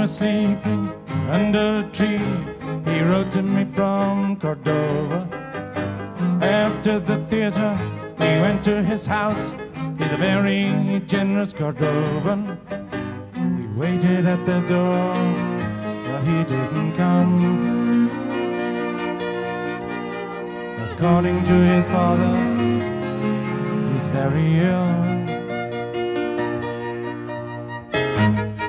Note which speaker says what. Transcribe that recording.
Speaker 1: was sleeping under a tree. He wrote to me from Cordova. After the theater, we went to his house. He's a very generous Cordovan. We waited at the door, but he didn't come. According to his father, he's very ill.